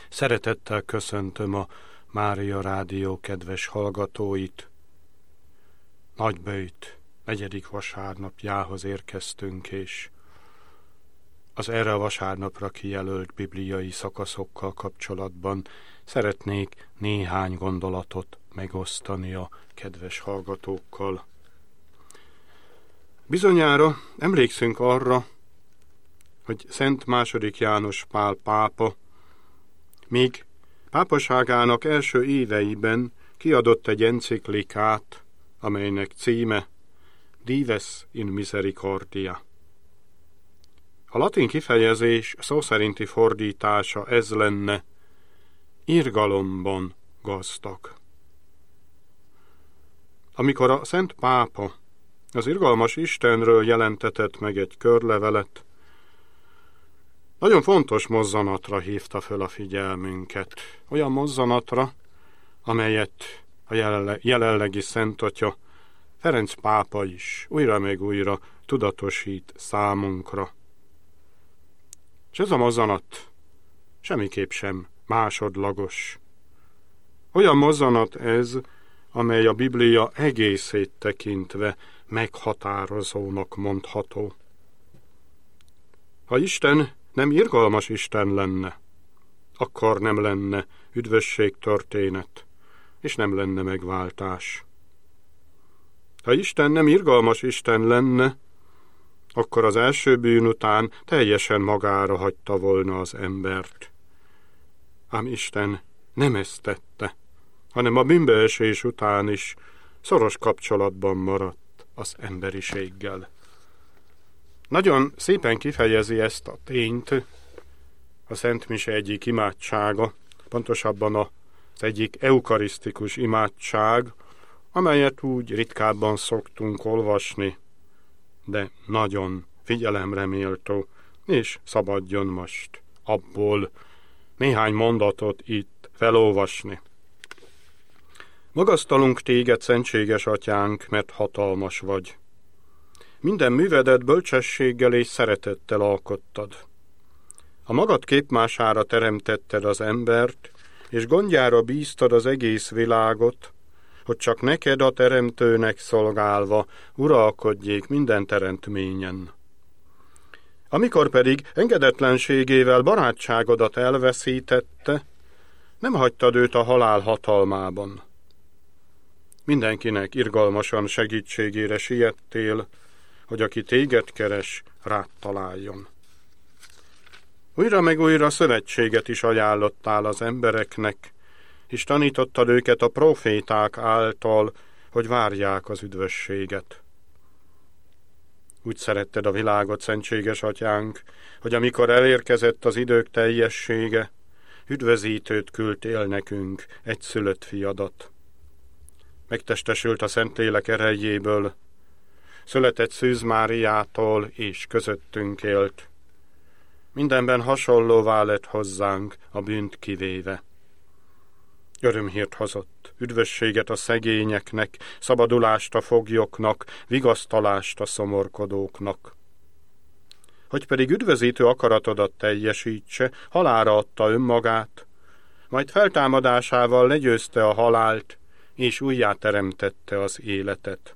Szeretettel köszöntöm a Mária Rádió kedves hallgatóit. Nagyböjt 4. vasárnapjához érkeztünk, és az erre a vasárnapra kijelölt bibliai szakaszokkal kapcsolatban szeretnék néhány gondolatot megosztani a kedves hallgatókkal. Bizonyára emlékszünk arra, hogy Szent II. János Pál pápa még pápaságának első éveiben kiadott egy enciklikát, amelynek címe Dives in Misericordia. A latin kifejezés szó szerinti fordítása ez lenne: irgalomban gazdag. Amikor a Szent Pápa az irgalmas Istenről jelentetett meg egy körlevelet, nagyon fontos mozzanatra hívta föl a figyelmünket. Olyan mozzanatra, amelyet a jelenlegi Szent Atya, Ferenc pápa is újra meg újra tudatosít számunkra. És ez a mozzanat semmiképp sem másodlagos. Olyan mozzanat ez, amely a Biblia egészét tekintve meghatározónak mondható. Ha Isten nem irgalmas Isten lenne, akkor nem lenne üdvösségtörténet, és nem lenne megváltás. Ha Isten nem irgalmas Isten lenne, akkor az első bűn után teljesen magára hagyta volna az embert. Ám Isten nem ezt tette, hanem a bűnbeesés után is szoros kapcsolatban maradt az emberiséggel. Nagyon szépen kifejezi ezt a tényt a Szent Mise egyik imádsága, pontosabban az egyik eukarisztikus imádság, amelyet úgy ritkábban szoktunk olvasni, de nagyon figyelemre méltó, és szabadjon most abból néhány mondatot itt felolvasni. Magasztalunk téged, szentséges atyánk, mert hatalmas vagy. Minden művedet bölcsességgel és szeretettel alkottad. A magad képmására teremtetted az embert, és gondjára bíztad az egész világot, hogy csak neked a teremtőnek szolgálva uralkodjék minden teremtményen. Amikor pedig engedetlenségével barátságodat elveszítette, nem hagytad őt a halál hatalmában. Mindenkinek irgalmasan segítségére siettél, hogy aki téged keres, rád találjon. Újra meg újra szövetséget is ajánlottál az embereknek, és tanítottad őket a proféták által, hogy várják az üdvösséget. Úgy szeretted a világot, szentséges atyánk, hogy amikor elérkezett az idők teljessége, üdvözítőt küldtél nekünk, egyszülött fiadat. Megtestesült a Szentlélek erejéből, született Szűz Máriától, és közöttünk élt. Mindenben hasonlóvá lett hozzánk, a bűnt kivéve. Örömhírt hozott, üdvösséget a szegényeknek, szabadulást a foglyoknak, vigasztalást a szomorkodóknak. Hogy pedig üdvözítő akaratodat teljesítse, halálra adta önmagát, majd feltámadásával legyőzte a halált, és újjáteremtette az életet.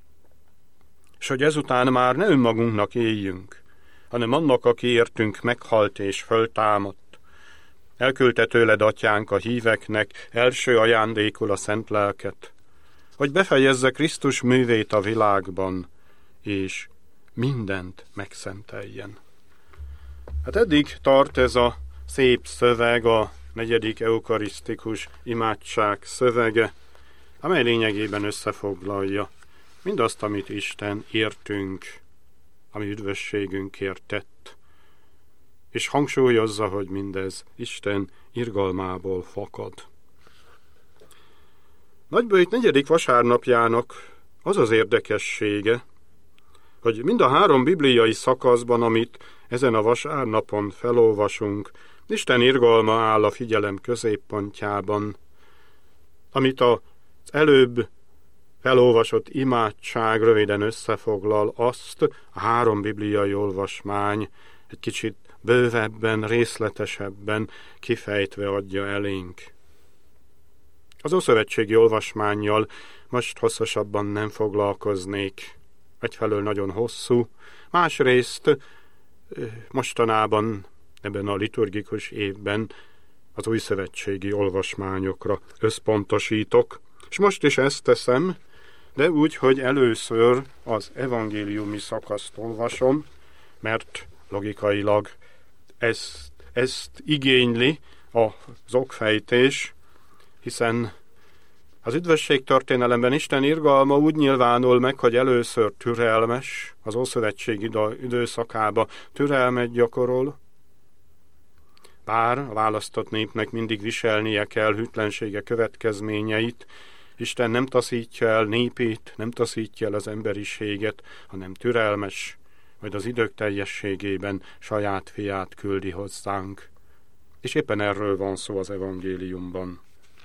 És hogy ezután már ne önmagunknak éljünk, hanem annak, aki értünk meghalt és föltámadt. Elküldte tőled, atyánk, a híveknek első ajándékul a szent lelket, hogy befejezze Krisztus művét a világban, és mindent megszenteljen. Hát eddig tart ez a szép szöveg, a 4. eukarisztikus imádság szövege, amely lényegében összefoglalja mindazt, amit Isten értünk, ami üdvösségünkért tett, és hangsúlyozza, hogy mindez Isten irgalmából fakad. Nagyböjt 4. vasárnapjának az az érdekessége, hogy mind a 3 bibliai szakaszban, amit ezen a vasárnapon felolvasunk, Isten irgalma áll a figyelem középpontjában, amit az előbb felolvasott imádság röviden összefoglal, azt a 3 bibliai olvasmány egy kicsit bővebben, részletesebben kifejtve adja elénk. Az ószövetségi olvasmánnyal most hosszasabban nem foglalkoznék. Egyfelől nagyon hosszú, másrészt mostanában, ebben a liturgikus évben az újszövetségi olvasmányokra összpontosítok, és most is ezt teszem, de úgy, hogy először az evangéliumi szakaszt olvasom, mert logikailag ezt igényli az okfejtés, hiszen az üdvösség történelemben Isten irgalma úgy nyilvánul meg, hogy először türelmes, az ószövetség időszakába türelmet gyakorol, bár a választott népnek mindig viselnie kell hűtlensége következményeit, Isten nem taszítja el népét, nem taszítja el az emberiséget, hanem türelmes, majd az idők teljességében saját fiát küldi hozzánk. És éppen erről van szó az evangéliumban.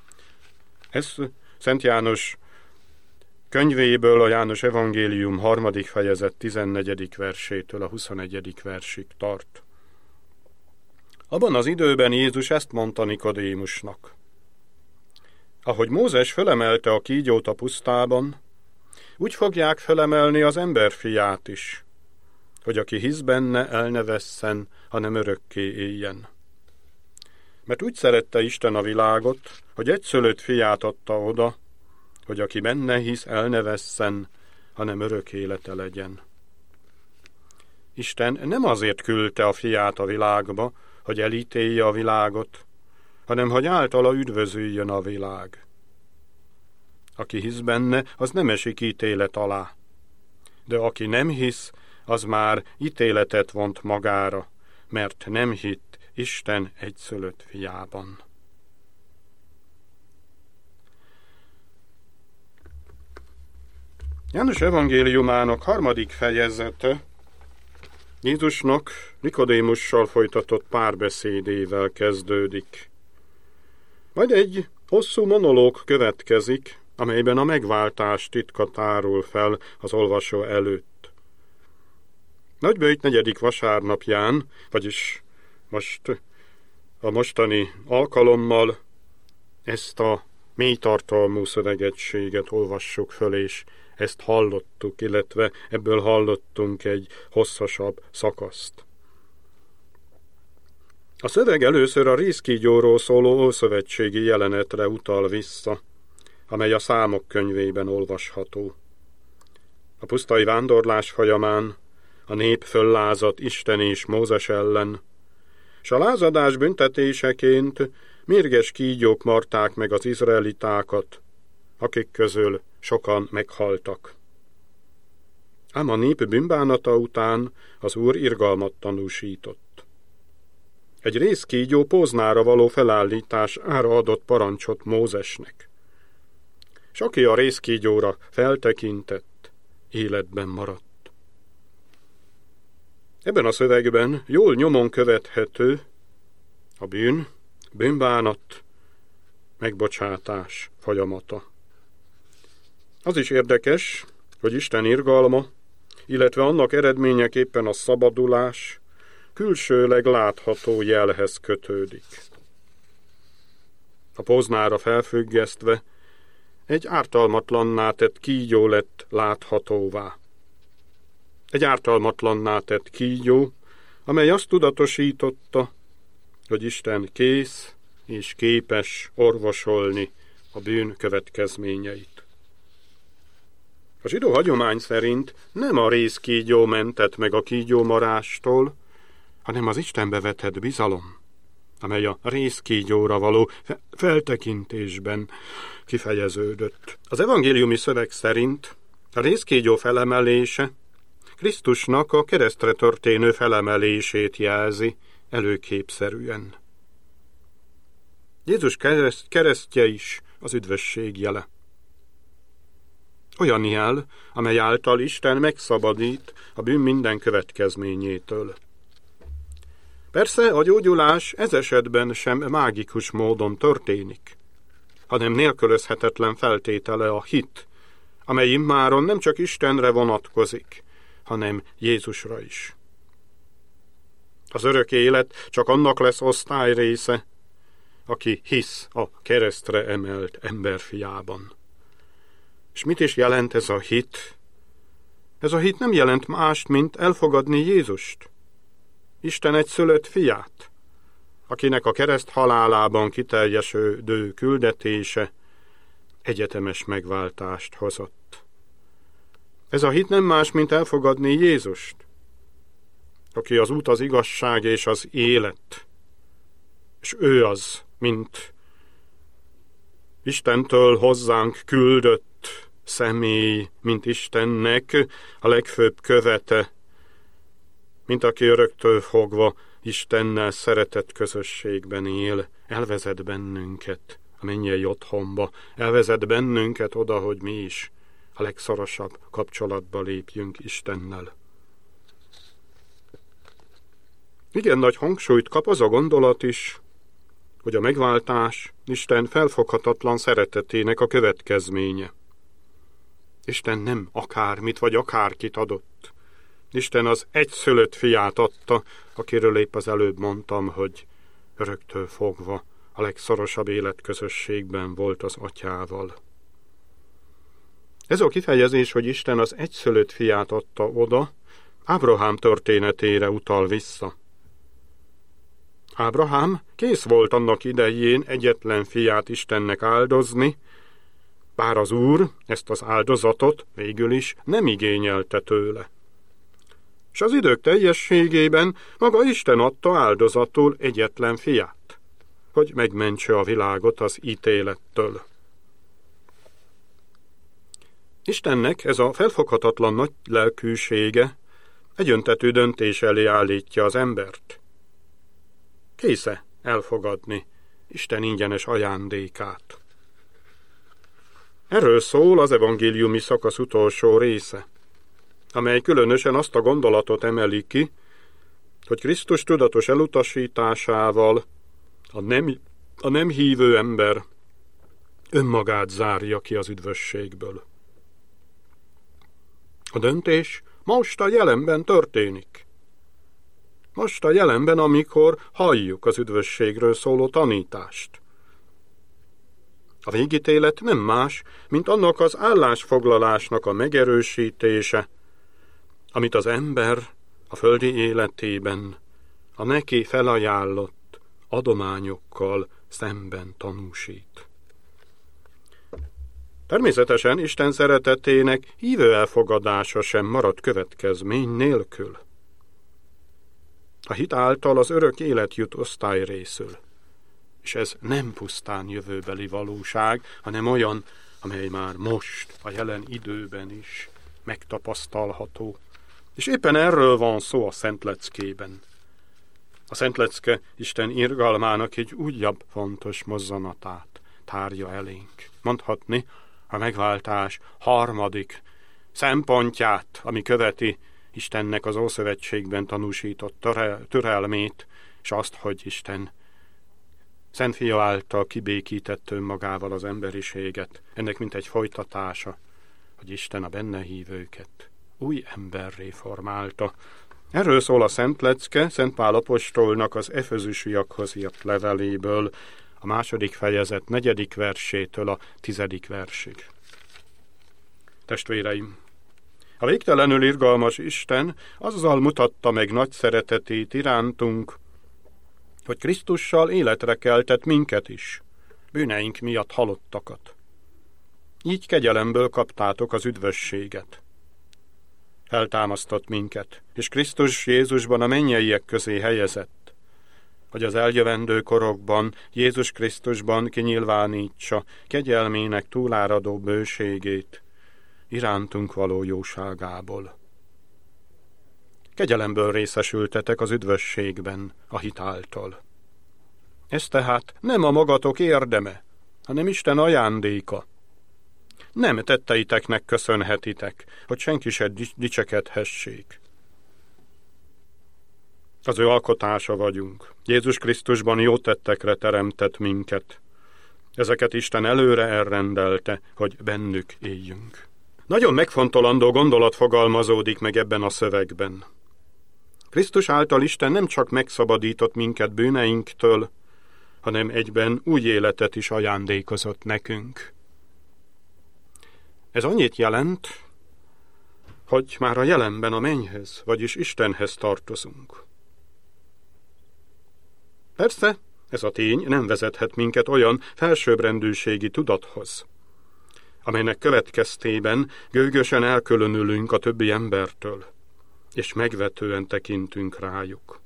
Ez Szent János könyvéből, a János evangélium 3. fejezet 14. versétől a 21. versig tart. Abban az időben Jézus ezt mondta Nikodémusnak: ahogy Mózes fölemelte a kígyót a pusztában, úgy fogják fölemelni az emberfiát is, hogy aki hisz benne, el ne vesszen, hanem örökké éljen. Mert úgy szerette Isten a világot, hogy egyszülött fiát adta oda, hogy aki benne hisz, el ne vesszen, hanem örök élete legyen. Isten nem azért küldte a fiát a világba, hogy elítélje a világot, hanem hogy általa üdvözüljön a világ. Aki hisz benne, az nem esik ítélet alá. De aki nem hisz, az már ítéletet vont magára, mert nem hitt Isten egyszülött fiában. János evangéliumának 3. fejezete Jézusnak Nikodémussal folytatott párbeszédével kezdődik. Majd egy hosszú monológ következik, amelyben a megváltás titka tárul fel az olvasó előtt. Nagyböjt 4. vasárnapján, vagyis most a mostani alkalommal ezt a mélytartalmú szövegegységet olvassuk föl, és ezt hallottuk, illetve ebből hallottunk egy hosszasabb szakaszt. A szöveg először a rézkígyóról szóló ószövetségi jelenetre utal vissza, amely a Számok könyvében olvasható. A pusztai vándorlás folyamán a nép föllázadt Isten és Mózes ellen, s a lázadás büntetéseként mérges kígyók marták meg az izraelitákat, akik közül sokan meghaltak. Ám a nép bűnbánata után az Úr irgalmat tanúsított. Egy rézkígyó póznára való felállítására adott parancsot Mózesnek, s aki a rézkígyóra feltekintett, életben maradt. Ebben a szövegben jól nyomon követhető a bűnbánat, megbocsátás folyamata. Az is érdekes, hogy Isten irgalma, illetve annak eredményeképpen a szabadulás külsőleg látható jelhez kötődik. A póznára felfüggesztve egy ártalmatlanná tett kígyó lett láthatóvá. Egy ártalmatlanná tett kígyó, amely azt tudatosította, hogy Isten kész és képes orvosolni a bűn következményeit. A zsidó hagyomány szerint nem a rézkígyó mentett meg a kígyómarástól, hanem az Istenbe vetett bizalom, amely a rézkígyóra való feltekintésben kifejeződött. Az evangéliumi szöveg szerint a rézkígyó felemelése Krisztusnak a keresztre történő felemelését jelzi előképszerűen. Jézus keresztje is az üdvösség jele. Olyan jel, amely által Isten megszabadít a bűn minden következményétől. Persze a gyógyulás ez esetben sem mágikus módon történik, hanem nélkülözhetetlen feltétele a hit, amely immáron nem csak Istenre vonatkozik, hanem Jézusra is. Az örök élet csak annak lesz osztály része, aki hisz a keresztre emelt emberfiában. És mit is jelent ez a hit? Ez a hit nem jelent mást, mint elfogadni Jézust, Isten egyszülött fiát, akinek a kereszt halálában kiteljesedő küldetése egyetemes megváltást hozott. Ez a hit nem más, mint elfogadni Jézust, aki az út, az igazság és az élet, és ő az, mint Istentől hozzánk küldött személy, mint Istennek a legfőbb követe, mint aki öröktől fogva Istennel szeretett közösségben él, elvezet bennünket a mennyei otthonba, elvezet bennünket oda, hogy mi is a legszorosabb kapcsolatba lépjünk Istennel. Igen nagy hangsúlyt kap az a gondolat is, hogy a megváltás Isten felfoghatatlan szeretetének a következménye. Isten nem akármit vagy akárkit adott. Isten az egyszülött fiát adta, akiről épp az előbb mondtam, hogy öröktől fogva a legszorosabb életközösségben volt az atyával. Ez a kifejezés, hogy Isten az egyszülött fiát adta oda, Ábrahám történetére utal vissza. Ábrahám kész volt annak idején egyetlen fiát Istennek áldozni, bár az Úr ezt az áldozatot végül is nem igényelte tőle. És az idők teljességében maga Isten adta áldozatul egyetlen fiát, hogy megmentse a világot az ítélettől. Istennek ez a felfoghatatlan nagy lelkűsége egyöntetű döntés elé állítja az embert. Késze elfogadni Isten ingyenes ajándékát. Erről szól az evangéliumi szakasz utolsó része, amely különösen azt a gondolatot emeli ki, hogy Krisztus tudatos elutasításával a nem hívő ember önmagát zárja ki az üdvösségből. A döntés most a jelenben történik. Most a jelenben, amikor halljuk az üdvösségről szóló tanítást. A végítélet nem más, mint annak az állásfoglalásnak a megerősítése, amit az ember a földi életében a neki felajánlott adományokkal szemben tanúsít. Természetesen Isten szeretetének hívő elfogadása sem marad következmény nélkül. A hit által az örök élet jut osztály részül, és ez nem pusztán jövőbeli valóság, hanem olyan, amely már most, a jelen időben is megtapasztalható. És éppen erről van szó a Szentleckében. A Szentlecke Isten irgalmának egy újabb fontos mozzanatát tárja elénk. Mondhatni, a megváltás harmadik szempontját, ami követi Istennek az Ószövetségben tanúsított türelmét, és azt, hogy Isten Szent Fia által kibékített önmagával az emberiséget. Ennek mint egy folytatása, hogy Isten a benne hívőket új emberré formálta. Erről szól a Szentlecke Szent Pál apostolnak az efezüsiakhoz írt leveléből, a 2. fejezet 4. versétől a 10. versig. Testvéreim! A végtelenül irgalmas Isten azzal mutatta meg nagy szeretetét irántunk, hogy Krisztussal életre keltett minket is, bűneink miatt halottakat. Így kegyelemből kaptátok az üdvösséget. Feltámasztott minket, és Krisztus Jézusban a mennyeiek közé helyezett, hogy az eljövendő korokban Jézus Krisztusban kinyilvánítsa kegyelmének túláradó bőségét, irántunk való jóságából. Kegyelemből részesültetek az üdvösségben a hit által. Ez tehát nem a magatok érdeme, hanem Isten ajándéka. Nem tetteiteknek köszönhetitek, hogy senki se dicsekedhessék. Az ő alkotása vagyunk. Jézus Krisztusban jó tettekre teremtett minket. Ezeket Isten előre elrendelte, hogy bennük éljünk. Nagyon megfontolandó gondolat fogalmazódik meg ebben a szövegben. Krisztus által Isten nem csak megszabadított minket bűneinktől, hanem egyben új életet is ajándékozott nekünk. Ez annyit jelent, hogy már a jelenben a mennyhez, vagyis Istenhez tartozunk. Persze, ez a tény nem vezethet minket olyan felsőbbrendűségi tudathoz, amelynek következtében gőgösen elkülönülünk a többi embertől, és megvetően tekintünk rájuk.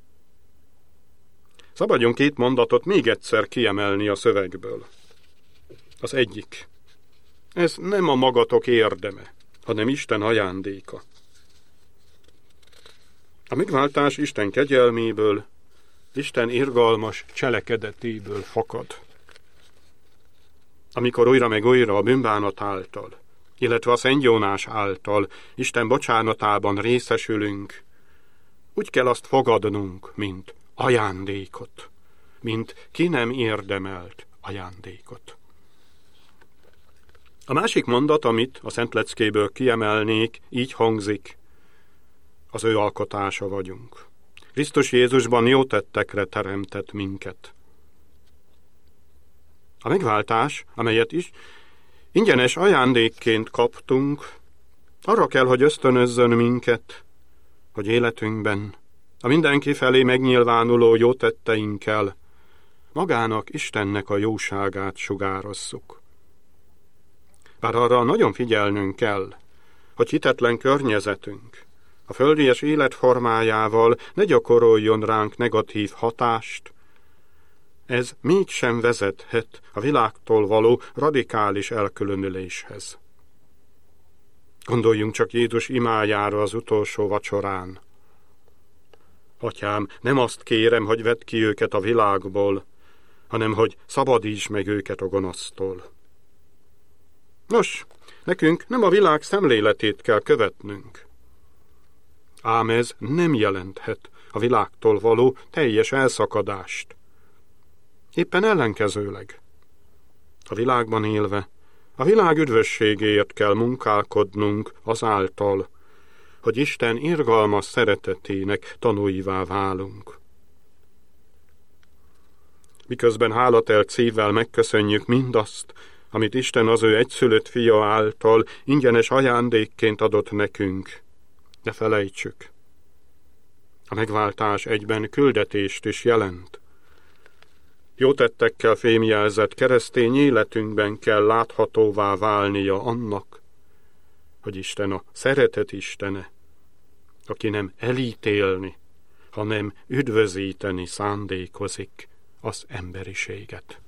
Szabadjon 2 mondatot még egyszer kiemelni a szövegből. Az egyik. Ez nem a magatok érdeme, hanem Isten ajándéka. A megváltás Isten kegyelméből, Isten irgalmas cselekedetéből fakad. Amikor újra meg újra a bűnbánat által, illetve a szentgyónás által Isten bocsánatában részesülünk, úgy kell azt fogadnunk, mint ajándékot, mint ki nem érdemelt ajándékot. A másik mondat, amit a Szent Leckéből kiemelnék, így hangzik: az ő alkotása vagyunk. Krisztus Jézusban jó tettekre teremtett minket. A megváltás, amelyet is ingyenes ajándékként kaptunk, arra kell, hogy ösztönözzön minket, hogy életünkben a mindenki felé megnyilvánuló jó tetteinkkel magának, Istennek a jóságát sugározzuk. Bár arra nagyon figyelnünk kell, hogy hitetlen környezetünk a földies életformájával ne gyakoroljon ránk negatív hatást, ez mégsem vezethet a világtól való radikális elkülönüléshez. Gondoljunk csak Jézus imájára az utolsó vacsorán. Atyám, nem azt kérem, hogy vedd ki őket a világból, hanem hogy szabadíts meg őket a gonosztól. Nos, nekünk nem a világ szemléletét kell követnünk. Ám ez nem jelenthet a világtól való teljes elszakadást. Éppen ellenkezőleg. A világban élve, a világ üdvösségéért kell munkálkodnunk azáltal, hogy Isten irgalmas szeretetének tanúivá válunk. Miközben hálatelt szívvel megköszönjük mindazt, amit Isten az ő egyszülött fia által ingyenes ajándékként adott nekünk, ne felejtsük, a megváltás egyben küldetést is jelent. Jó tettekkel fémjelzett keresztény életünkben kell láthatóvá válnia annak, hogy Isten a szeretet Istene, aki nem elítélni, hanem üdvözíteni szándékozik az emberiséget.